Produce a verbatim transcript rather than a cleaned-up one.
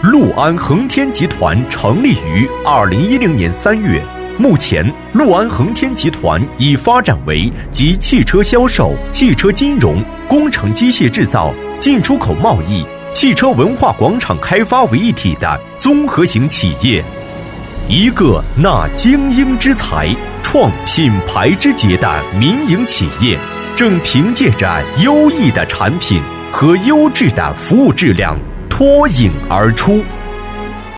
陆安恒天集团成立于二零一零年三月，目前陆安恒天集团已发展为集汽车销售、汽车金融、工程机械制造、进出口贸易、汽车文化广场开发为一体的综合型企业。一个纳精英之才、创品牌之杰的民营企业，正凭借着优异的产品和优质的服务质量脱颖而出。